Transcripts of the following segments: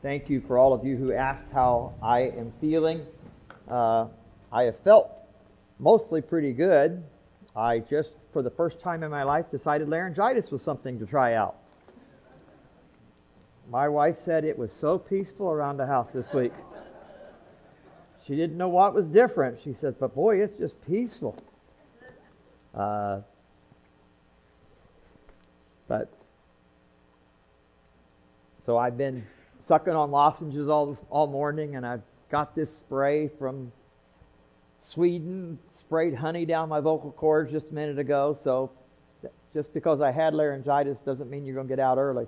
Thank you for all of you who asked how I am feeling. I have felt mostly pretty good. I just, for the first time in my life, decided laryngitis was something to try out. My wife said it was so peaceful around the house this week. She didn't know what was different. She said, but boy, it's just peaceful. So I've been sucking on lozenges all morning, and I've got this spray from Sweden, sprayed honey down my vocal cords just a minute ago. So just because I had laryngitis doesn't mean you're going to get out early.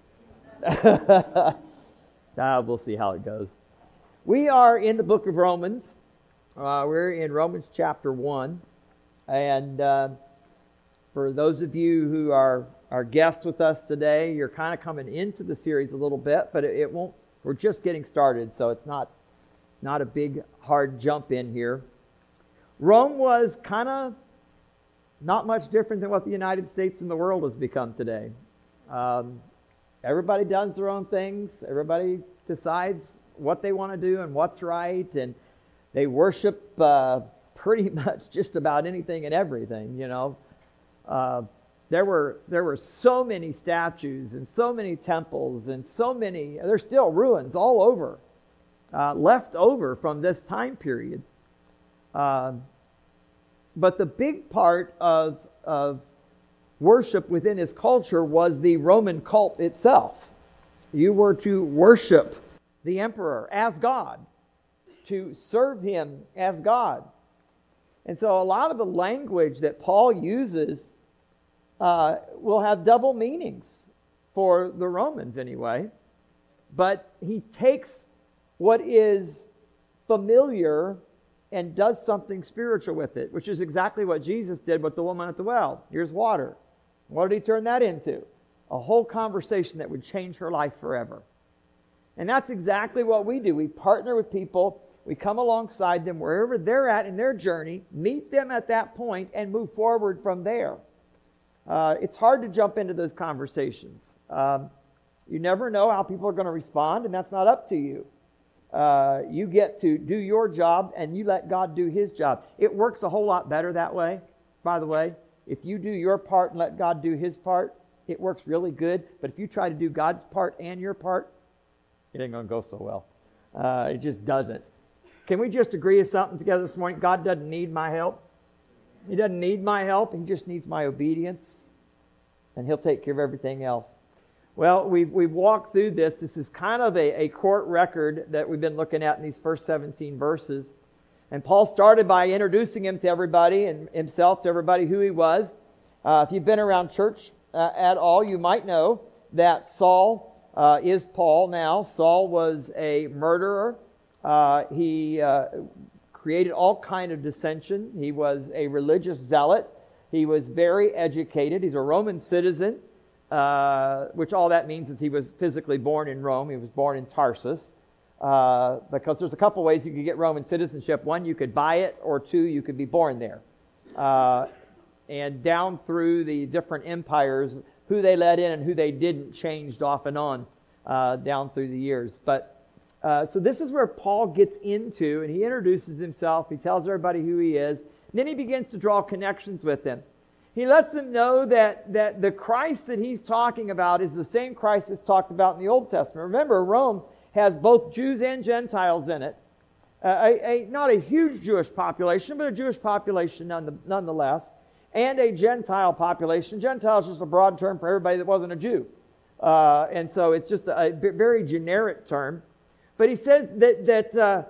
We'll see how it goes. We are in the book of Romans. We're in Romans chapter 1. And for those of you who are guests with us today, you're kind of coming into the series a little bit, but it won't. We're just getting started, so it's not a big, hard jump in here. Rome was kind of not much different than what the United States and the world has become today. Everybody does their own things. Everybody decides what they want to do and what's right, and they worship pretty much just about anything and everything, you know. There were so many statues and so many temples and there's still ruins all over, left over from this time period. But the big part of worship within this culture was the Roman cult itself. You were to worship the emperor as God, to serve him as God. And so a lot of the language that Paul uses will have double meanings for the Romans anyway. But he takes what is familiar and does something spiritual with it, which is exactly what Jesus did with the woman at the well. Here's water. What did he turn that into? A whole conversation that would change her life forever. And that's exactly what we do. We partner with people. We come alongside them wherever they're at in their journey, meet them at that point, and move forward from there. It's hard to jump into those conversations. You never know how people are going to respond, and that's not up to you. You get to do your job, and you let God do His job. It works a whole lot better that way, by the way. If you do your part and let God do His part, it works really good. But if you try to do God's part and your part, it ain't going to go so well. It just doesn't. Can we just agree to something together this morning? God doesn't need my help. He doesn't need my help. He just needs my obedience. And He'll take care of everything else. Well, we've walked through this. This is kind of a court record that we've been looking at in these first 17 verses. And Paul started by introducing him to everybody and himself to everybody who he was. If you've been around church at all, you might know that Saul is Paul now. Saul was a murderer. He created all kind of dissension. He was a religious zealot. He was very educated. He's a Roman citizen, which all that means is he was physically born in Rome. He was born in Tarsus, because there's a couple ways you could get Roman citizenship. One, you could buy it, or two, you could be born there. And down through the different empires, who they let in and who they didn't changed off and on down through the years. But so this is where Paul gets into, and he introduces himself. He tells everybody who he is. And then he begins to draw connections with them. He lets them know that the Christ that he's talking about is the same Christ that's talked about in the Old Testament. Remember, Rome has both Jews and Gentiles in it. Not a huge Jewish population, but a Jewish population nonetheless. And a Gentile population. Gentile is just a broad term for everybody that wasn't a Jew. And so it's just a very generic term. But he says that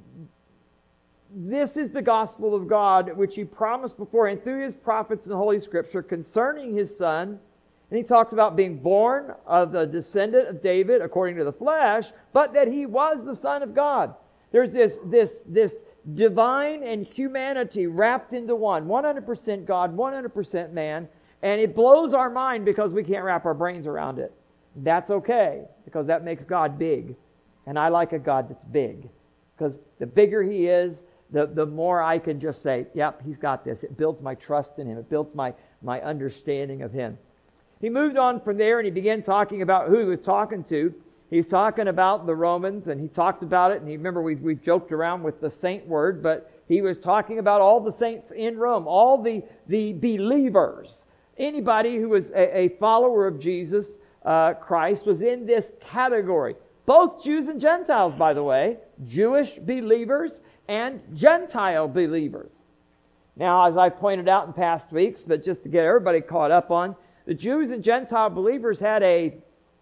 this is the gospel of God, which He promised beforehand through His prophets in the Holy Scripture concerning His Son. And He talks about being born of the descendant of David according to the flesh, but that He was the Son of God. There's this divine and humanity wrapped into one. 100% God, 100% man. And it blows our mind because we can't wrap our brains around it. That's okay, because that makes God big. And I like a God that's big. Because the bigger He is, the more I can just say, yep, He's got this. It builds my trust in Him. It builds my understanding of Him. He moved on from there and he began talking about who he was talking to. He's talking about the Romans, and he talked about it, and you remember we joked around with the saint word, but he was talking about all the saints in Rome, all the believers. Anybody who was a follower of Jesus Christ was in this category. Both Jews and Gentiles, by the way, Jewish believers and Gentile believers. Now, as I pointed out in past weeks, but just to get everybody caught up on, the Jews and Gentile believers had a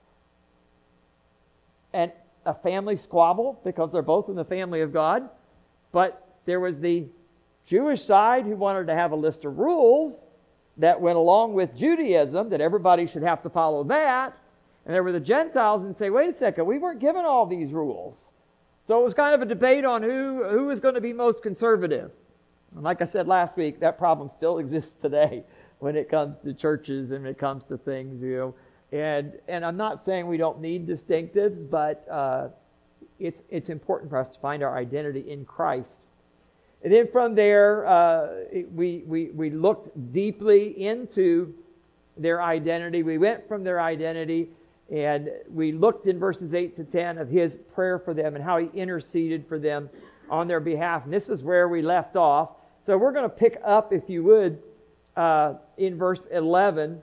family squabble because they're both in the family of God. But there was the Jewish side who wanted to have a list of rules that went along with Judaism, that everybody should have to follow that. And there were the Gentiles and say, wait a second, we weren't given all these rules. So it was kind of a debate on who was going to be most conservative. And like I said last week, that problem still exists today when it comes to churches and when it comes to things, And I'm not saying we don't need distinctives, but it's important for us to find our identity in Christ. And then from there, we looked deeply into their identity. We went from their identity, and we looked in verses 8 to 10 of his prayer for them and how he interceded for them on their behalf. And this is where we left off. So we're going to pick up, if you would, in verse 11.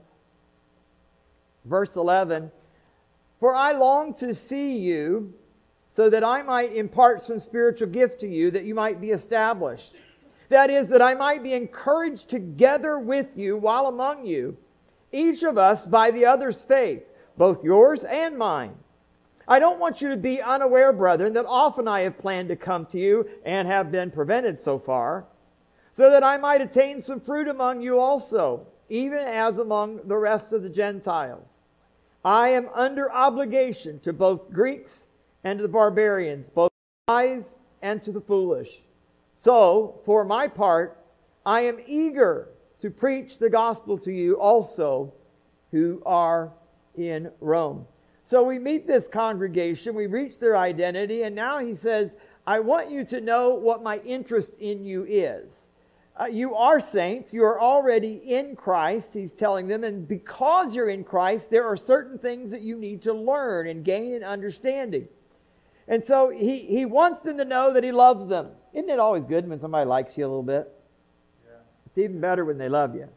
Verse 11, "For I long to see you, so that I might impart some spiritual gift to you, that you might be established. That is, that I might be encouraged together with you while among you, each of us by the other's faith, both yours and mine. I don't want you to be unaware, brethren, that often I have planned to come to you and have been prevented so far, so that I might attain some fruit among you also, even as among the rest of the Gentiles. I am under obligation to both Greeks and to the barbarians, both the wise and to the foolish. So, for my part, I am eager to preach the gospel to you also who are in Rome." So we meet this congregation, we reach their identity, and now he says, I want you to know what my interest in you is. You are saints. You are already in Christ, he's telling them. And because you're in Christ, there are certain things that you need to learn and gain an understanding. And so he wants them to know that he loves them. Isn't it always good when somebody likes you a little bit? Yeah. It's even better when they love you.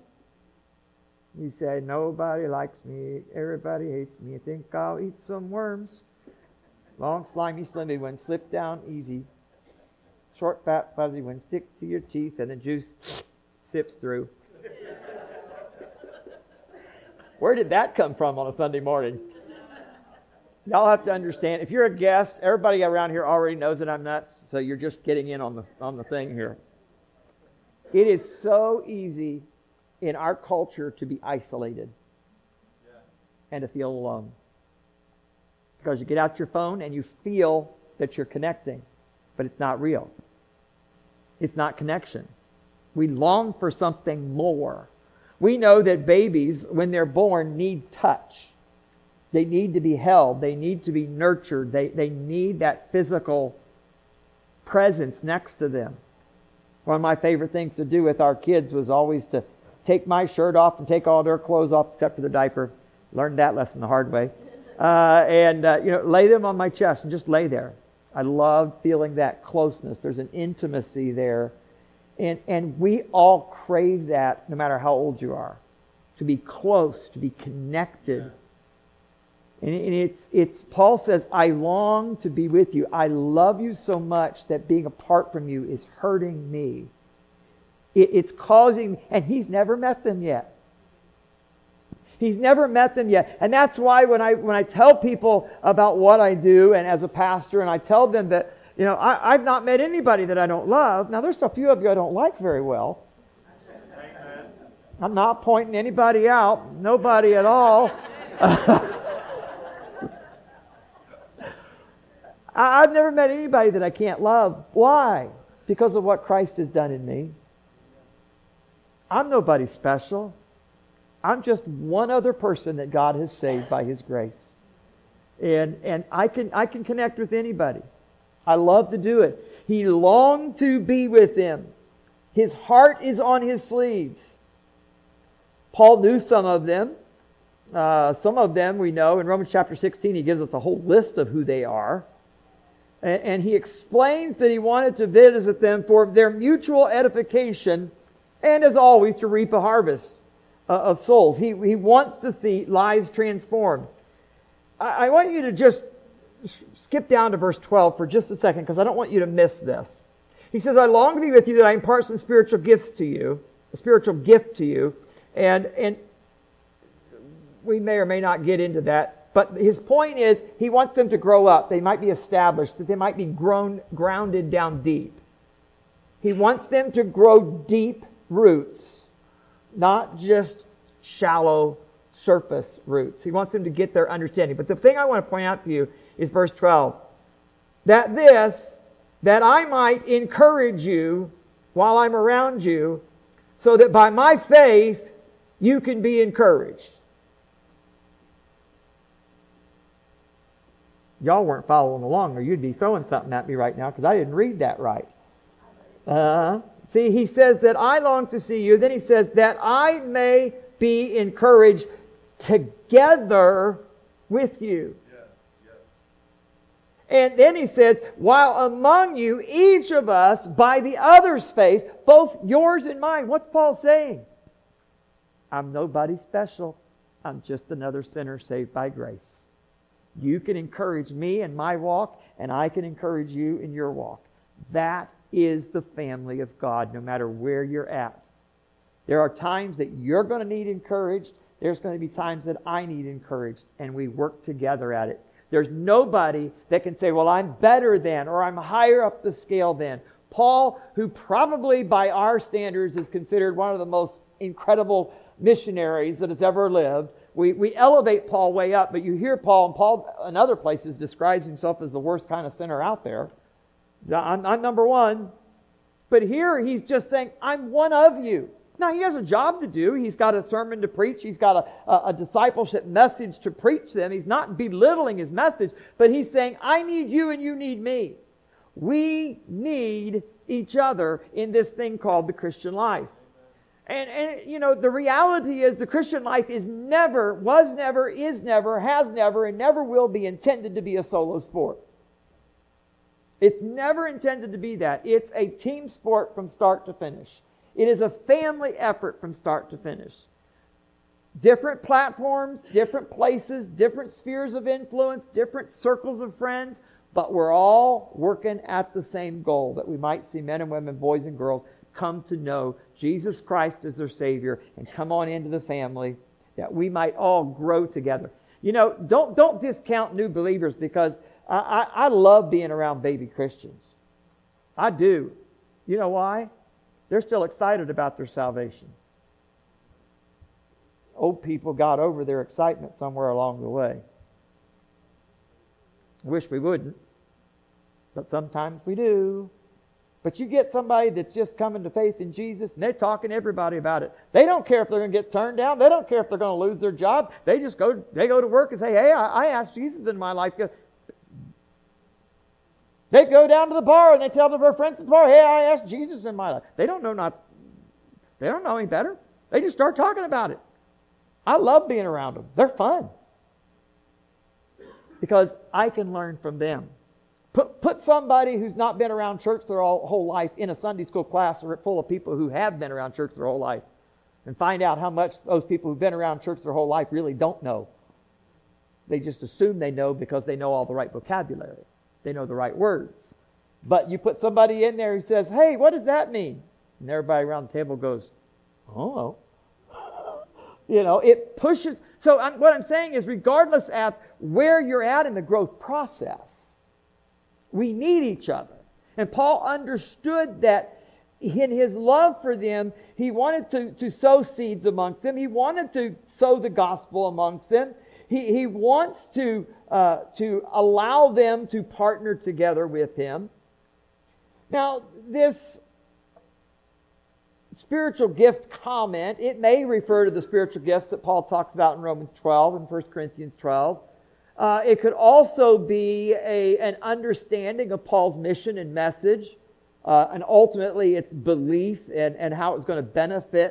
You say, nobody likes me. Everybody hates me. I think I'll eat some worms. Long, slimy, slimy ones slip down easy. Short, fat, fuzzy ones stick to your teeth and the juice sips through. Where did that come from on a Sunday morning? Y'all have to understand, if you're a guest, everybody around here already knows that I'm nuts, so you're just getting in on the thing here. It is so easy in our culture to be isolated and to feel alone. Because you get out your phone and you feel that you're connecting, but it's not real. It's not connection. We long for something more. We know that babies, when they're born, need touch. They need to be held. They need to be nurtured. They need that physical presence next to them. One of my favorite things to do with our kids was always to take my shirt off and take all their clothes off except for the diaper. Learned that lesson the hard way. Lay them on my chest and just lay there. I love feeling that closeness. There's an intimacy there. And we all crave that no matter how old you are. To be close, to be connected. And it's Paul says, I long to be with you. I love you so much that being apart from you is hurting me. It's causing, and he's never met them yet. He's never met them yet. And that's why when I tell people about what I do and as a pastor, and I tell them that, I've not met anybody that I don't love. Now, there's a few of you I don't like very well. I'm not pointing anybody out. Nobody at all. I've never met anybody that I can't love. Why? Because of what Christ has done in me. I'm nobody special. I'm just one other person that God has saved by His grace. And I can connect with anybody. I love to do it. He longed to be with them. His heart is on his sleeves. Paul knew some of them. Some of them we know. In Romans chapter 16, he gives us a whole list of who they are. And he explains that he wanted to visit them for their mutual edification and, as always, to reap a harvest of souls. He wants to see lives transformed. I want you to just skip down to verse 12 for just a second, because I don't want you to miss this. He says, I long to be with you that I impart some spiritual gifts to you, a spiritual gift to you. And we may or may not get into that. But his point is, he wants them to grow up. They might be established, that they might be grounded down deep. He wants them to grow deep roots, not just shallow surface roots. He wants them to get their understanding. But the thing I want to point out to you is verse 12. That I might encourage you while I'm around you, so that by my faith you can be encouraged. Y'all weren't following along, or you'd be throwing something at me right now, because I didn't read that right. See, he says that I long to see you. Then he says that I may be encouraged together with you. And then he says, while among you, each of us, by the other's faith, both yours and mine. What's Paul saying? I'm nobody special. I'm just another sinner saved by grace. You can encourage me in my walk, and I can encourage you in your walk. That is the family of God, no matter where you're at. There are times that you're going to need encouraged. There's going to be times that I need encouraged, and we work together at it. There's nobody that can say, well, I'm better than, or I'm higher up the scale than. Paul, who probably by our standards is considered one of the most incredible missionaries that has ever lived, we elevate Paul way up, but you hear Paul, and Paul in other places describes himself as the worst kind of sinner out there. I'm number one. But here he's just saying, I'm one of you. Now, he has a job to do. He's got a sermon to preach. He's got a discipleship message to preach them. He's not belittling his message, but he's saying, I need you and you need me. We need each other in this thing called the Christian life. And you know, the reality is the Christian life is never, was never, is never, has never, and never will be intended to be a solo sport. It's never intended to be that. It's a team sport from start to finish. It is a family effort from start to finish. Different platforms, different places, different spheres of influence, different circles of friends, but we're all working at the same goal, that we might see men and women, boys and girls, come to know Jesus Christ as their Savior and come on into the family, that we might all grow together. You know, don't discount new believers, because I love being around baby Christians. I do. You know why? They're still excited about their salvation. Old people got over their excitement somewhere along the way. I wish we wouldn't, but sometimes we do. But you get somebody that's just coming to faith in Jesus, and they're talking to everybody about it. They don't care if they're going to get turned down. They don't care if they're going to lose their job. They go to work and say, hey, I asked Jesus in my life. They go down to the bar and they tell their friends at the bar, hey, I asked Jesus in my life. They don't know any better. They just start talking about it. I love being around them. They're fun. Because I can learn from them. Put somebody who's not been around church their whole life in a Sunday school class full of people who have been around church their whole life, and find out how much those people who've been around church their whole life really don't know. They just assume they know because they know all the right vocabulary. They know the right words. But you put somebody in there who says, hey, what does that mean? And everybody around the table goes, oh. You know, it pushes. So what I'm saying is, regardless of where you're at in the growth process, we need each other. And Paul understood that in his love for them, he wanted to sow seeds amongst them. He wanted to sow the gospel amongst them. He wants to allow them to partner together with him. Now, this spiritual gift comment, it may refer to the spiritual gifts that Paul talks about in Romans 12 and 1 Corinthians 12. It could also be an understanding of Paul's mission and message, and ultimately its belief and how it's going to benefit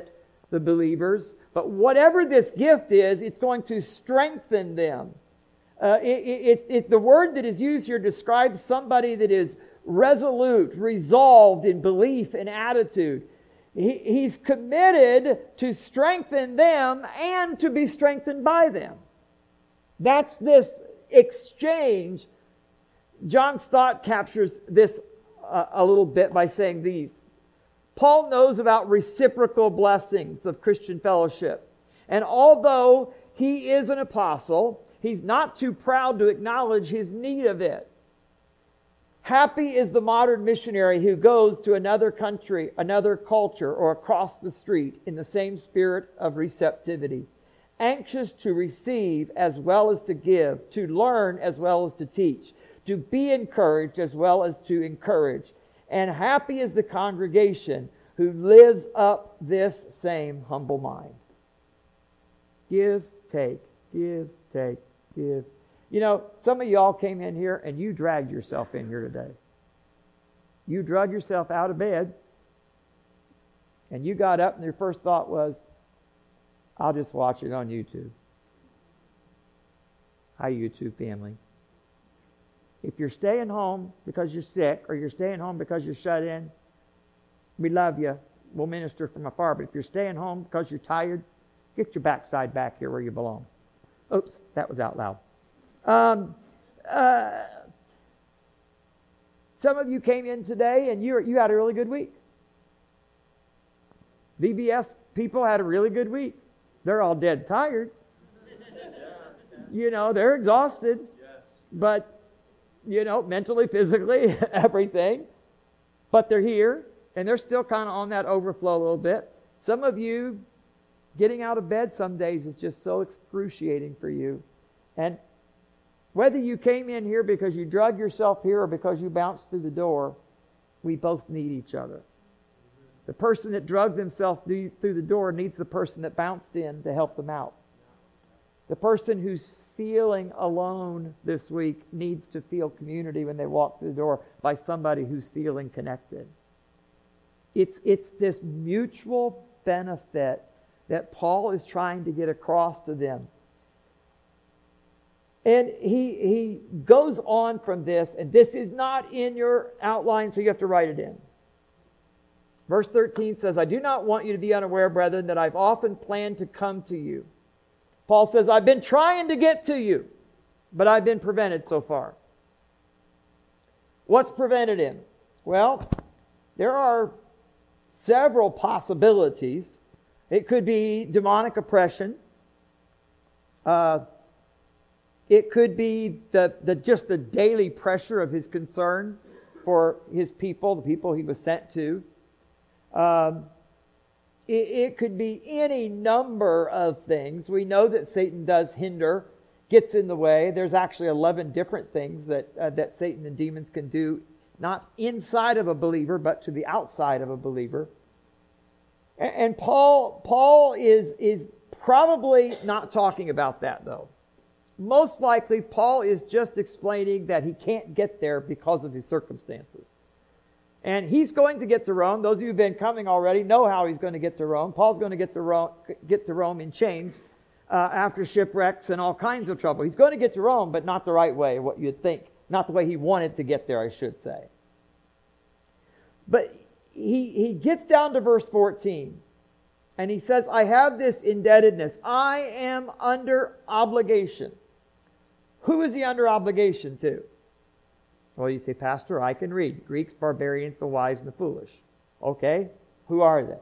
the believers. But whatever this gift is, it's going to strengthen them. The word that is used here describes somebody that is resolute, resolved in belief and attitude. He's committed to strengthen them and to be strengthened by them. That's this exchange. John Stott captures this a little bit by saying these. Paul knows about reciprocal blessings of Christian fellowship. And although he is an apostle, he's not too proud to acknowledge his need of it. Happy is the modern missionary who goes to another country, another culture, or across the street in the same spirit of receptivity, anxious to receive as well as to give, to learn as well as to teach, to be encouraged as well as to encourage. And happy is the congregation who lives up this same humble mind. Give, take, give, take, give. You know, some of y'all came in here and you dragged yourself in here today. You drug yourself out of bed and you got up and your first thought was, I'll just watch it on YouTube. Hi, YouTube family. If you're staying home because you're sick or you're staying home because you're shut in, we love you. We'll minister from afar. But if you're staying home because you're tired, get your backside back here where you belong. Oops, that was out loud. Some of you came in today and you had a really good week. VBS people had a really good week. They're all dead tired. You know, they're exhausted. But, you know, mentally, physically, everything. But they're here and they're still kind of on that overflow a little bit. Some of you, getting out of bed some days is just so excruciating for you. And whether you came in here because you drug yourself here or because you bounced through the door, we both need each other. The person that drugged themselves through the door needs the person that bounced in to help them out. The person who's feeling alone this week needs to feel community when they walk through the door by somebody who's feeling connected. It's this mutual benefit that Paul is trying to get across to them. And he goes on from this, and this is not in your outline, so you have to write it in. Verse 13 says, I do not want you to be unaware, brethren, that I've often planned to come to you. Paul says, I've been trying to get to you, but I've been prevented so far. What's prevented him? Well, there are several possibilities. It could be demonic oppression. It could be just the daily pressure of his concern for his people, the people he was sent to. It could be any number of things. We know that Satan does hinder, gets in the way. There's actually 11 different things that Satan and demons can do, not inside of a believer, but to the outside of a believer. And Paul is probably not talking about that, though. Most likely, Paul is just explaining that he can't get there because of his circumstances. And he's going to get to Rome. Those of you who've been coming already know how he's going to get to Rome. Paul's going to get to Rome in chains after shipwrecks and all kinds of trouble. He's going to get to Rome, but not the right way, what you'd think. Not the way he wanted to get there, I should say. But he gets down to verse 14. And he says, I have this indebtedness. I am under obligation. Who is he under obligation to? Well, you say, Pastor, I can read. Greeks, barbarians, the wise, and the foolish. Okay, who are they?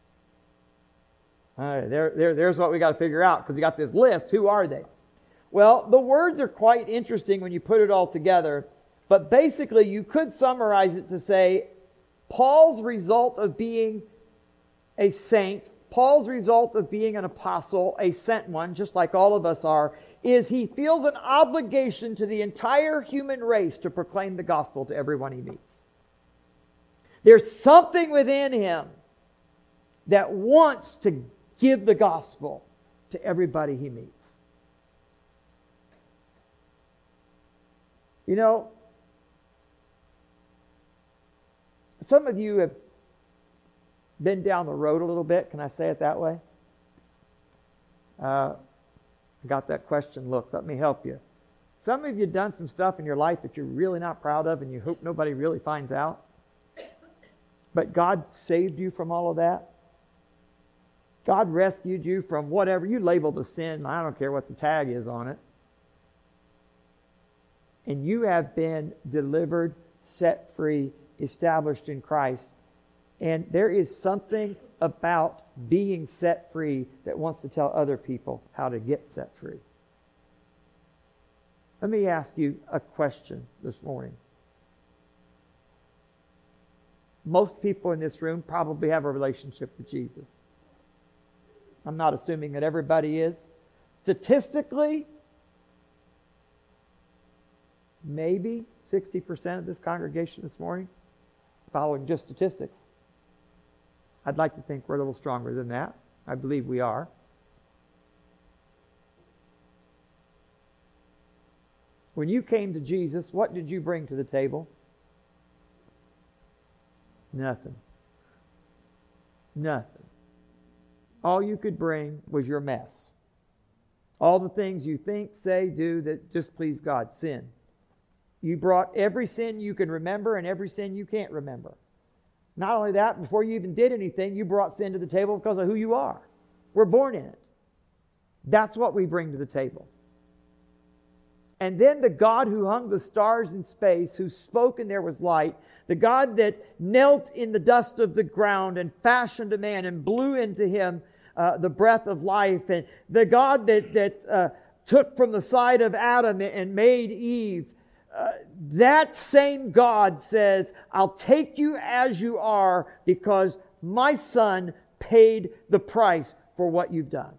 All right, there's what we got to figure out, because we got this list. Who are they? Well, the words are quite interesting when you put it all together. But basically, you could summarize it to say, Paul's result of being a saint, Paul's result of being an apostle, a sent one, just like all of us are, is he feels an obligation to the entire human race to proclaim the gospel to everyone he meets. There's something within him that wants to give the gospel to everybody he meets. You know, some of you have been down the road a little bit? Can I say it that way? I got that question. Look, let me help you. Some of you have done some stuff in your life that you're really not proud of and you hope nobody really finds out. But God saved you from all of that. God rescued you from whatever you labeled a sin. I don't care what the tag is on it. And you have been delivered, set free, established in Christ. And there is something about being set free that wants to tell other people how to get set free. Let me ask you a question this morning. Most people in this room probably have a relationship with Jesus. I'm not assuming that everybody is. Statistically, maybe 60% of this congregation this morning, following just statistics. I'd like to think we're a little stronger than that. I believe we are. When you came to Jesus, what did you bring to the table? Nothing. Nothing. All you could bring was your mess. All the things you think, say, do that displease God. Sin. You brought every sin you can remember and every sin you can't remember. Not only that, before you even did anything, you brought sin to the table because of who you are. We're born in it. That's what we bring to the table. And then the God who hung the stars in space, who spoke and there was light, the God that knelt in the dust of the ground and fashioned a man and blew into him the breath of life, and the God that took from the side of Adam and made Eve, that same God says, I'll take you as you are because my Son paid the price for what you've done.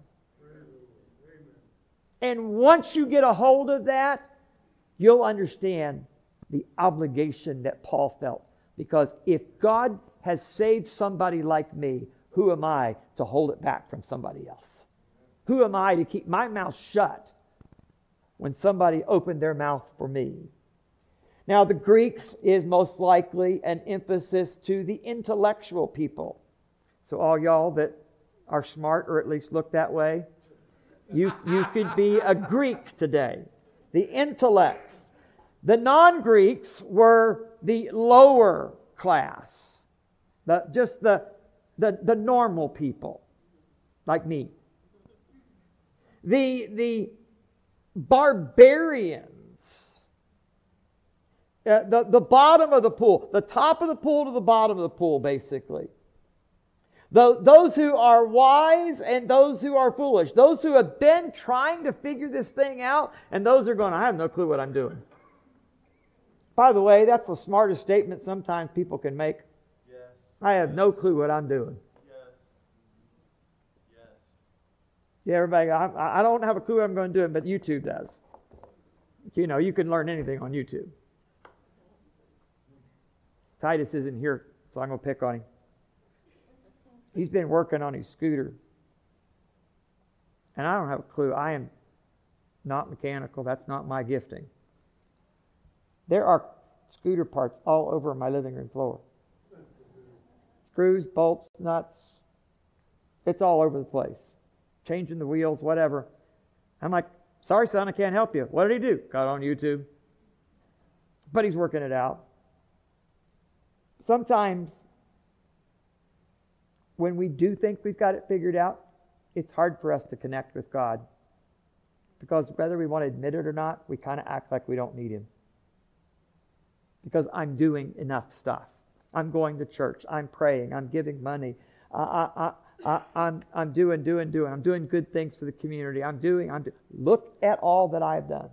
And once you get a hold of that, you'll understand the obligation that Paul felt. Because if God has saved somebody like me, who am I to hold it back from somebody else? Who am I to keep my mouth shut when somebody opened their mouth for me? Now, the Greeks is most likely an emphasis to the intellectual people. So all y'all that are smart, or at least look that way, you could be a Greek today. The intellects. The non-Greeks were the lower class. Just the normal people, like me. The barbarians. The bottom of the pool. The top of the pool to the bottom of the pool, basically. Those who are wise and those who are foolish. Those who have been trying to figure this thing out, and those are going, I have no clue what I'm doing. By the way, that's the smartest statement sometimes people can make. Yes. I have no clue what I'm doing. Yes. Yes. Yeah, everybody, I don't have a clue what I'm going to do, but YouTube does. You know, you can learn anything on YouTube. Titus isn't here, so I'm going to pick on him. He's been working on his scooter. And I don't have a clue. I am not mechanical. That's not my gifting. There are scooter parts all over my living room floor. Screws, bolts, nuts. It's all over the place. Changing the wheels, whatever. I'm like, sorry, son, I can't help you. What did he do? Got on YouTube. But he's working it out. Sometimes when we do think we've got it figured out, it's hard for us to connect with God. Because whether we want to admit it or not, we kind of act like we don't need Him. Because I'm doing enough stuff. I'm going to church. I'm praying. I'm giving money. I'm doing. I'm doing good things for the community. Look at all that I've done.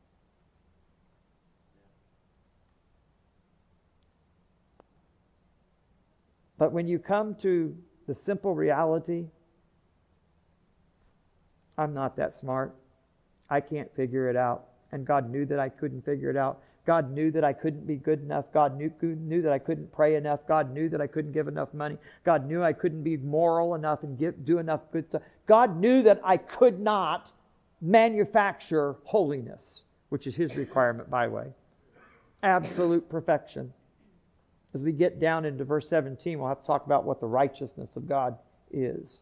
But when you come to the simple reality, I'm not that smart. I can't figure it out. And God knew that I couldn't figure it out. God knew that I couldn't be good enough. God knew that I couldn't pray enough. God knew that I couldn't give enough money. God knew I couldn't be moral enough and do enough good stuff. God knew that I could not manufacture holiness, which is His requirement, by the way. Absolute perfection. As we get down into verse 17, we'll have to talk about what the righteousness of God is.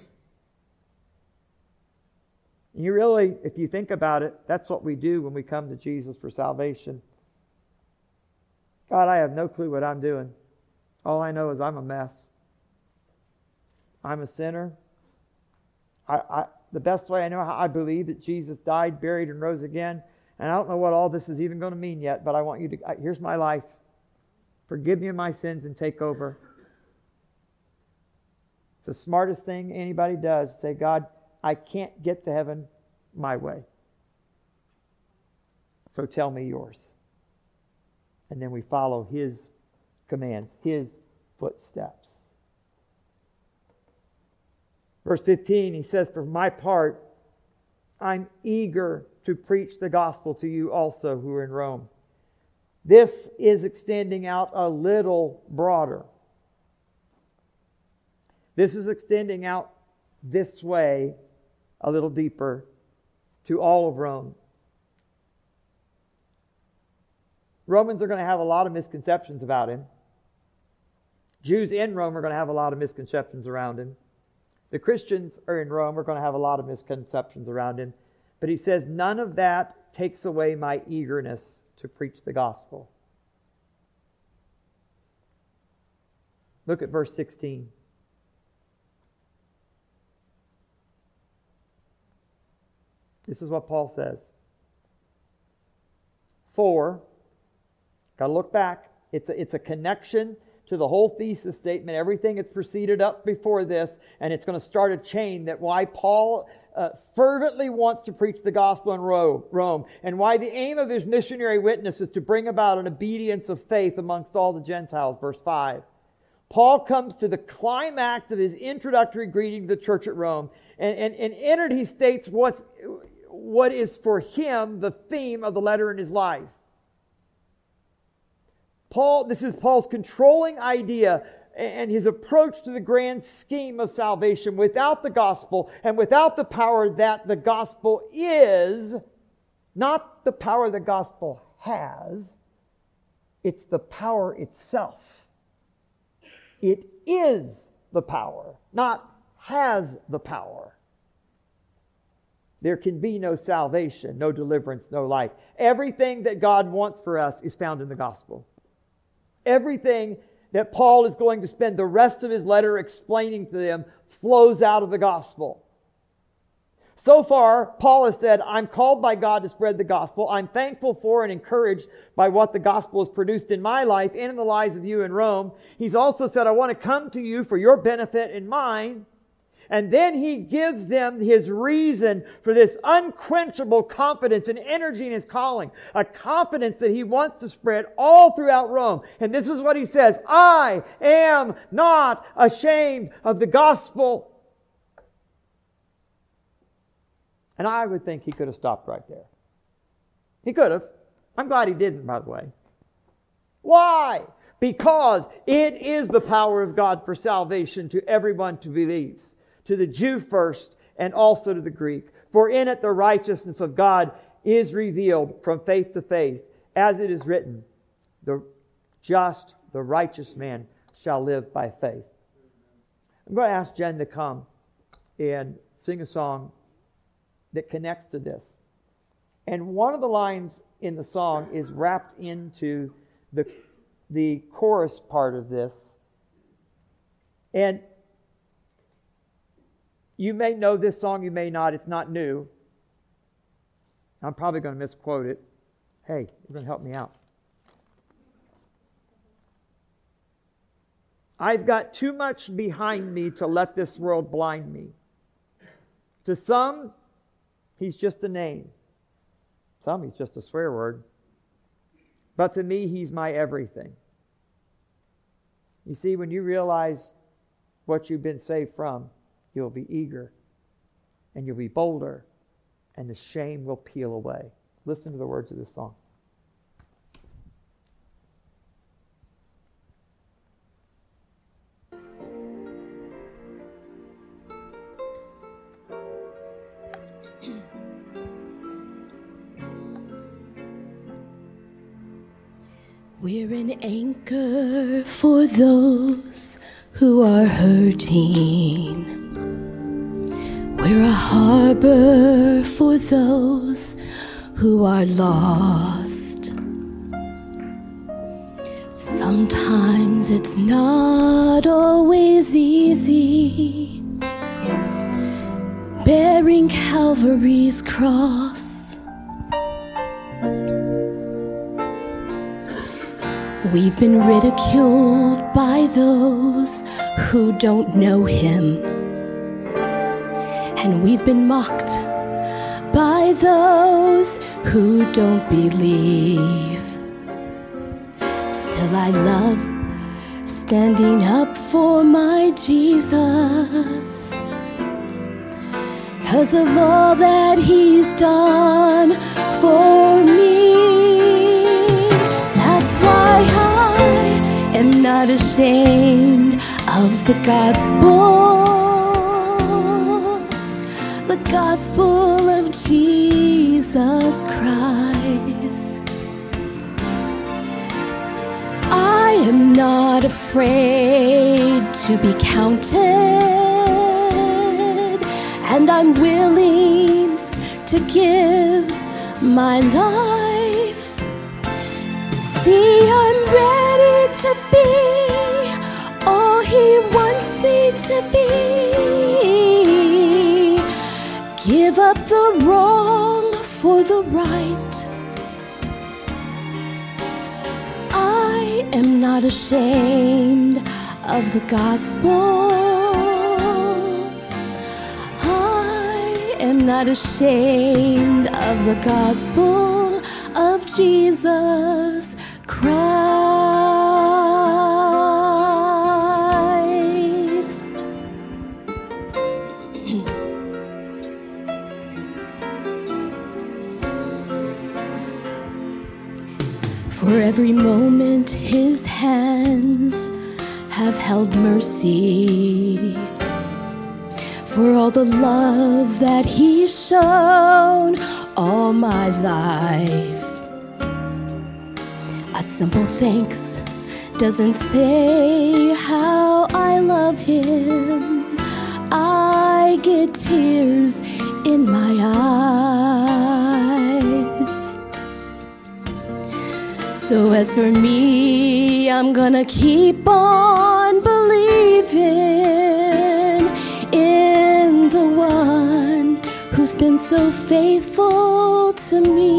You really, if you think about it, that's what we do when we come to Jesus for salvation. God, I have no clue what I'm doing. All I know is I'm a mess. I'm a sinner. The best way I know how, I believe that Jesus died, buried, and rose again. And I don't know what all this is even going to mean yet, but I want you to, here's my life. Forgive me of my sins and take over. It's the smartest thing anybody does. Say, God, I can't get to heaven my way. So tell me yours. And then we follow His commands, His footsteps. Verse 15, he says, for my part, I'm eager to preach the gospel to you also who are in Rome. This is extending out a little broader. This is extending out this way a little deeper to all of Rome. Romans are going to have a lot of misconceptions about Him. Jews in Rome are going to have a lot of misconceptions around Him. The Christians are in Rome are going to have a lot of misconceptions around Him. But he says, none of that takes away my eagerness to preach the gospel. Look at verse 16. This is what Paul says. For, got to look back, it's a connection to the whole thesis statement, everything that's preceded up before this, and it's going to start a chain that why Paul fervently wants to preach the gospel in Rome, and why the aim of his missionary witness is to bring about an obedience of faith amongst all the Gentiles. Verse 5. Paul comes to the climax of his introductory greeting to the church at Rome, and in it he states what is for him the theme of the letter in his life. This is Paul's controlling idea and his approach to the grand scheme of salvation without the gospel and without the power that the gospel is, not the power the gospel has, it's the power itself. It is the power, not has the power. There can be no salvation, no deliverance, no life. Everything that God wants for us is found in the gospel. Everything that Paul is going to spend the rest of his letter explaining to them flows out of the gospel. So far, Paul has said, I'm called by God to spread the gospel. I'm thankful for and encouraged by what the gospel has produced in my life and in the lives of you in Rome. He's also said, I want to come to you for your benefit and mine. And then he gives them his reason for this unquenchable confidence and energy in his calling. A confidence that he wants to spread all throughout Rome. And this is what he says, I am not ashamed of the gospel. And I would think he could have stopped right there. He could have. I'm glad he didn't, by the way. Why? Because it is the power of God for salvation to everyone who believes. To the Jew first, and also to the Greek. For in it the righteousness of God is revealed from faith to faith, as it is written, the just, the righteous man shall live by faith. I'm going to ask Jen to come and sing a song that connects to this. And one of the lines in the song is wrapped into the chorus part of this. And you may know this song, you may not. It's not new. I'm probably going to misquote it. Hey, you're going to help me out. I've got too much behind me to let this world blind me. To some, he's just a name. Some, he's just a swear word. But to me, he's my everything. You see, when you realize what you've been saved from, you'll be eager, and you'll be bolder, and the shame will peel away. Listen to the words of this song. We're an anchor for those who are hurting. We're a harbor for those who are lost. Sometimes it's not always easy bearing Calvary's cross. We've been ridiculed by those who don't know him, and we've been mocked by those who don't believe. Still I love standing up for my Jesus, 'cause of all that he's done for me. That's why I am not ashamed of the gospel of Jesus Christ. I am not afraid to be counted, and I'm willing to give my life. See, I'm ready to be all he wants me to be. Give up the wrong for the right. I am not ashamed of the gospel. I am not ashamed of the gospel of Jesus Christ. For every moment his hands have held mercy, for all the love that he's shown all my life. A simple thanks doesn't say how I love him. I get tears in my eyes. So as for me, I'm gonna keep on believing in the one who's been so faithful to me.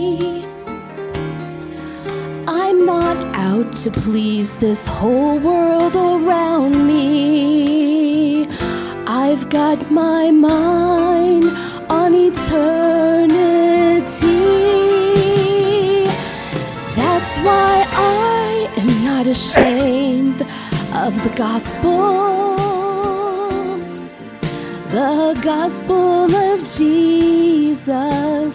I'm not out to please this whole world around me. I've got my mind on eternity. That's why I am not ashamed of the gospel of Jesus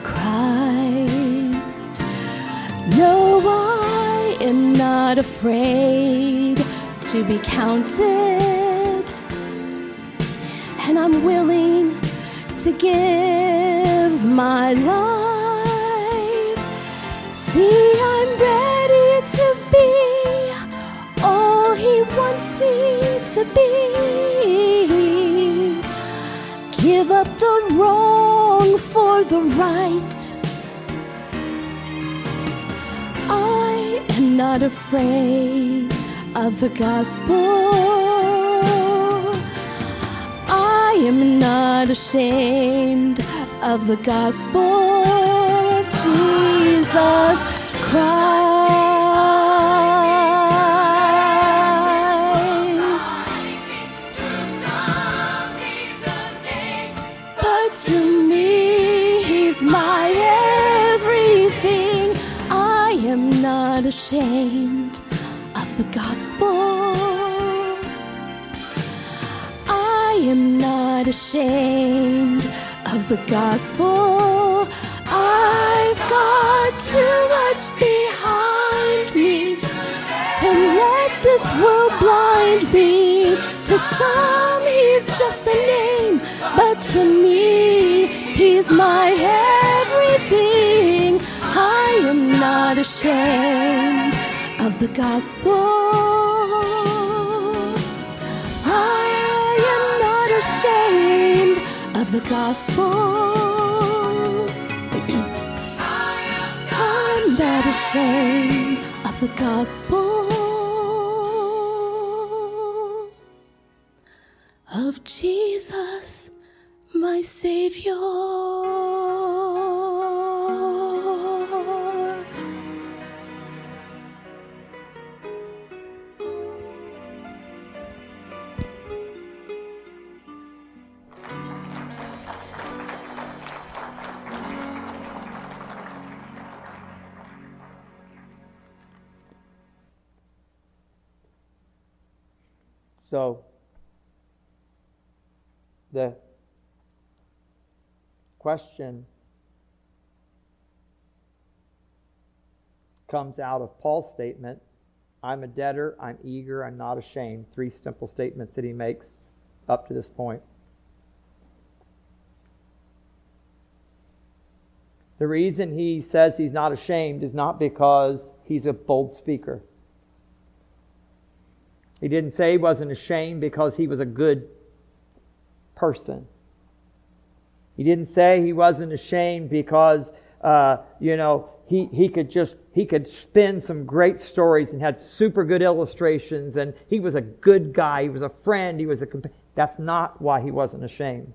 Christ. No, I am not afraid to be counted, and I'm willing to give my life. See, I'm ready to be all he wants me to be. Give up the wrong for the right. I am not afraid of the gospel. I am not ashamed of the gospel of Jesus Christ. But to me, he's my everything. I am not ashamed of the gospel. I am not ashamed of the gospel. I've got too much behind me to let this world blind me. To some, he's just a name, but to me, he's my everything. I am not ashamed of the gospel. I am not ashamed of the gospel. I'm not ashamed of the gospel of Jesus, my Savior. So, the question comes out of Paul's statement, I'm a debtor, I'm eager, I'm not ashamed. 3 simple statements that he makes up to this point. The reason he says he's not ashamed is not because he's a bold speaker. He didn't say he wasn't ashamed because he was a good person. He didn't say he wasn't ashamed because, he could spin some great stories and had super good illustrations and he was a good guy, he was a friend, that's not why he wasn't ashamed.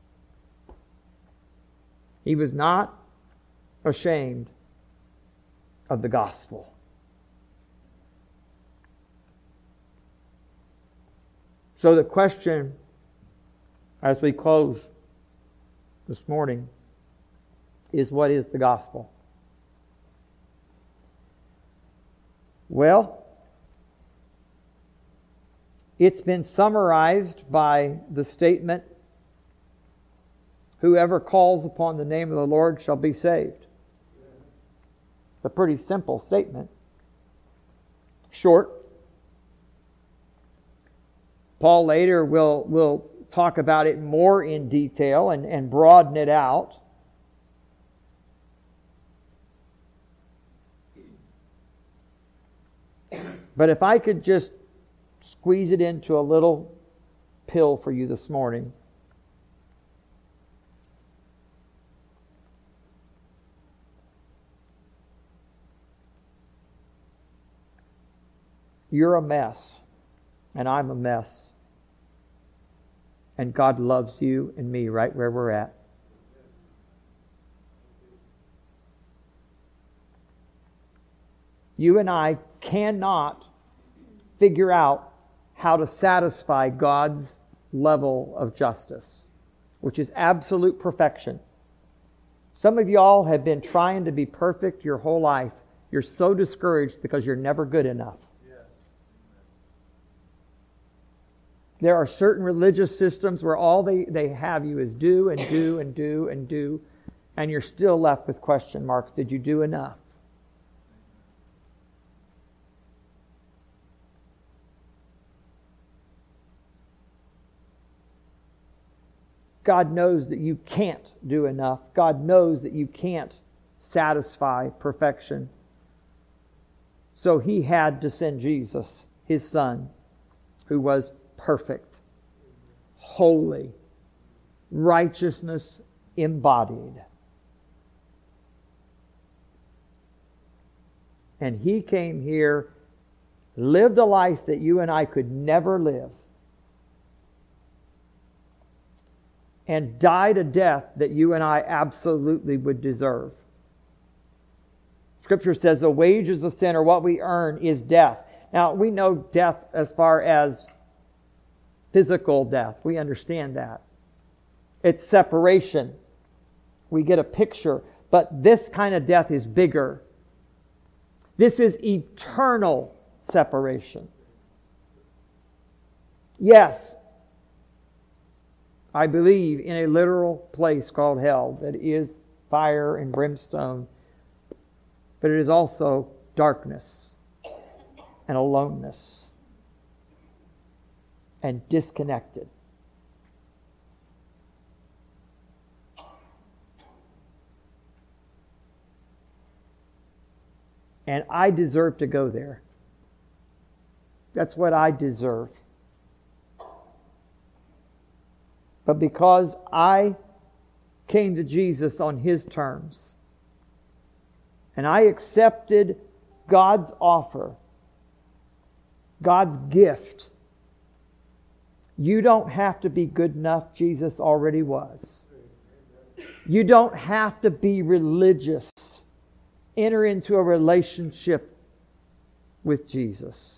He was not ashamed of the gospel. So the question, as we close this morning, is what is the gospel? Well, it's been summarized by the statement, whoever calls upon the name of the Lord shall be saved. It's a pretty simple statement. Short. Paul later will talk about it more in detail and broaden it out. But if I could just squeeze it into a little pill for you this morning. You're a mess, and I'm a mess. And God loves you and me right where we're at. You and I cannot figure out how to satisfy God's level of justice, which is absolute perfection. Some of y'all have been trying to be perfect your whole life. You're so discouraged because you're never good enough. There are certain religious systems where all they have you is do and do and do and do, and you're still left with question marks. Did you do enough? God knows that you can't do enough. God knows that you can't satisfy perfection. So He had to send Jesus, His Son, who was perfect, holy, righteousness embodied. And He came here, lived a life that you and I could never live, and died a death that you and I absolutely would deserve. Scripture says the wages of sin, or what we earn, is death. Now, we know death as far as physical death. We understand that. It's separation. We get a picture. But this kind of death is bigger. This is eternal separation. Yes, I believe in a literal place called hell that is fire and brimstone, but it is also darkness and aloneness and disconnected. And I deserve to go there. That's what I deserve. But because I came to Jesus on His terms, and I accepted God's offer, God's gift, you don't have to be good enough. Jesus already was. You don't have to be religious. Enter into a relationship with Jesus.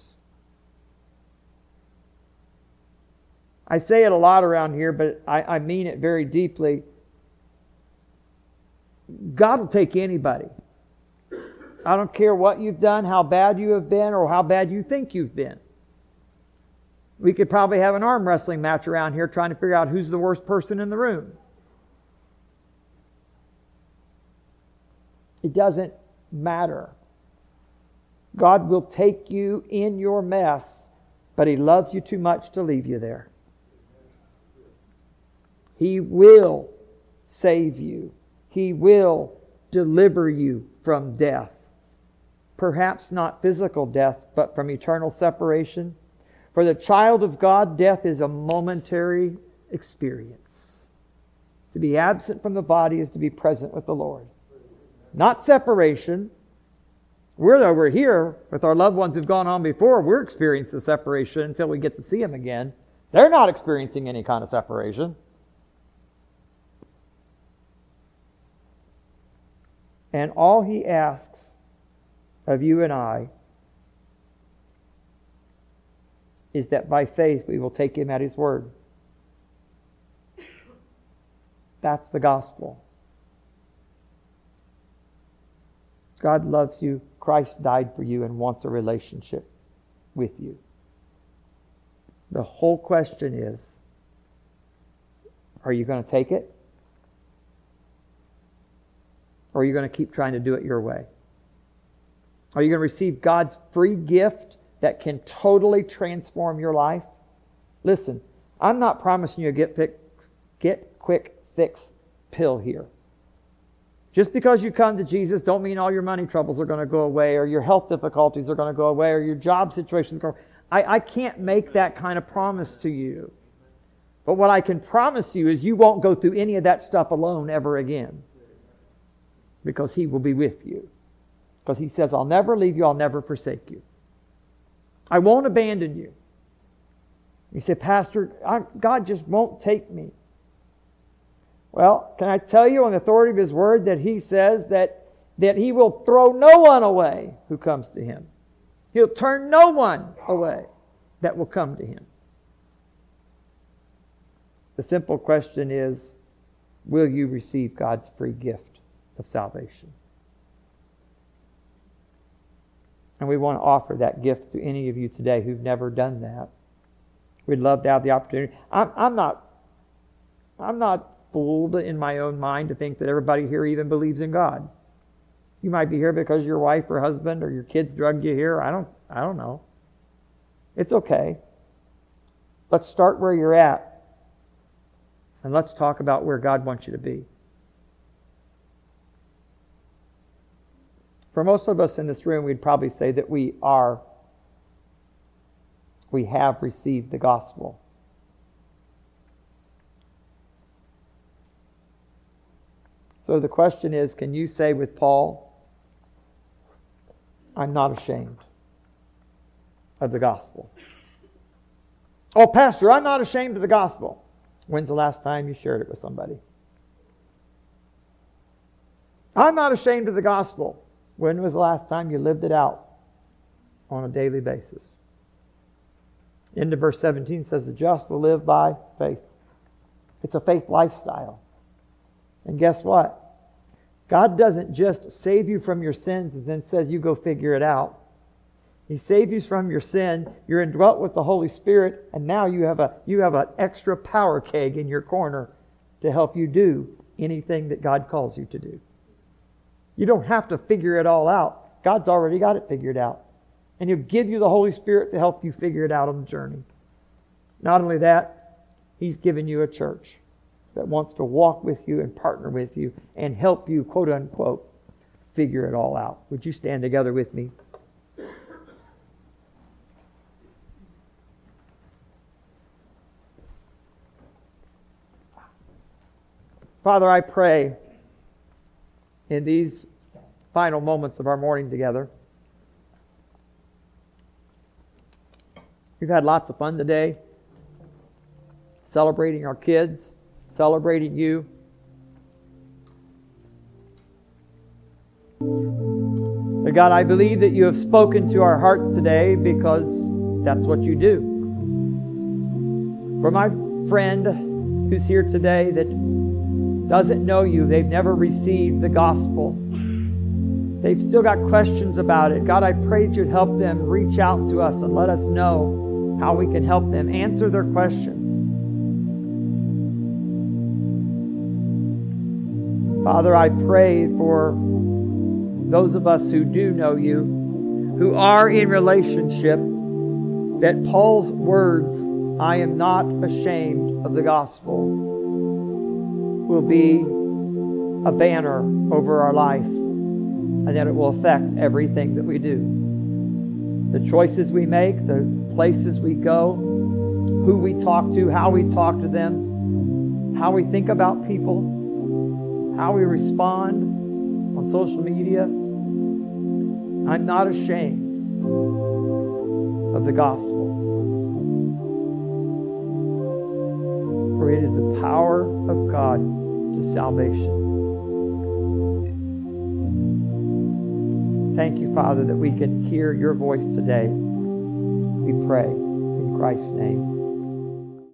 I say it a lot around here, but I mean it very deeply. God will take anybody. I don't care what you've done, how bad you have been, or how bad you think you've been. We could probably have an arm wrestling match around here trying to figure out who's the worst person in the room. It doesn't matter. God will take you in your mess, but He loves you too much to leave you there. He will save you. He will deliver you from death. Perhaps not physical death, but from eternal separation. For the child of God, death is a momentary experience. To be absent from the body is to be present with the Lord. Not separation. We're over here with our loved ones who've gone on before. We're experiencing the separation until we get to see them again. They're not experiencing any kind of separation. And all He asks of you and I is that by faith we will take Him at His word. That's the gospel. God loves you. Christ died for you and wants a relationship with you. The whole question is, are you going to take it? Or are you going to keep trying to do it your way? Are you going to receive God's free gift that can totally transform your life? Listen, I'm not promising you a get quick fix pill here. Just because you come to Jesus don't mean all your money troubles are going to go away, or your health difficulties are going to go away, or your job situations go away. I can't make that kind of promise to you. But what I can promise you is you won't go through any of that stuff alone ever again. Because He will be with you. Because He says, I'll never leave you, I'll never forsake you. I won't abandon you. You say, Pastor, God just won't take me. Well, can I tell you on the authority of His word that He says that He will throw no one away who comes to Him. He'll turn no one away that will come to Him. The simple question is, will you receive God's free gift of salvation? And we want to offer that gift to any of you today who've never done that. We'd love to have the opportunity. I'm not fooled in my own mind to think that everybody here even believes in God. You might be here because your wife or husband or your kids drugged you here. I don't know. It's okay. Let's start where you're at. And let's talk about where God wants you to be. For most of us in this room, we'd probably say that we have received the gospel. So the question is, can you say with Paul, I'm not ashamed of the gospel? Oh, Pastor, I'm not ashamed of the gospel. When's the last time you shared it with somebody? I'm not ashamed of the gospel. When was the last time you lived it out on a daily basis? Into verse 17 says the just will live by faith. It's a faith lifestyle. And guess what? God doesn't just save you from your sins and then says you go figure it out. He saves you from your sin. You're indwelt with the Holy Spirit, and now you have an extra power keg in your corner to help you do anything that God calls you to do. You don't have to figure it all out. God's already got it figured out. And He'll give you the Holy Spirit to help you figure it out on the journey. Not only that, He's given you a church that wants to walk with you and partner with you and help you, quote unquote, figure it all out. Would you stand together with me? Father, I pray in these final moments of our morning together. We've had lots of fun today, celebrating our kids, celebrating you. But God, I believe that you have spoken to our hearts today because that's what you do. For my friend who's here today that doesn't know you, they've never received the gospel, they've still got questions about it. God, I pray that you'd help them reach out to us and let us know how we can help them answer their questions. Father, I pray for those of us who do know you, who are in relationship, that Paul's words, I am not ashamed of the gospel, will be a banner over our life, and that it will affect everything that we do. The choices we make, the places we go, who we talk to, how we talk to them, how we think about people, how we respond on social media. I'm not ashamed of the gospel, for it is the power of God to salvation. Thank you, Father, that we can hear your voice today. We pray in Christ's name.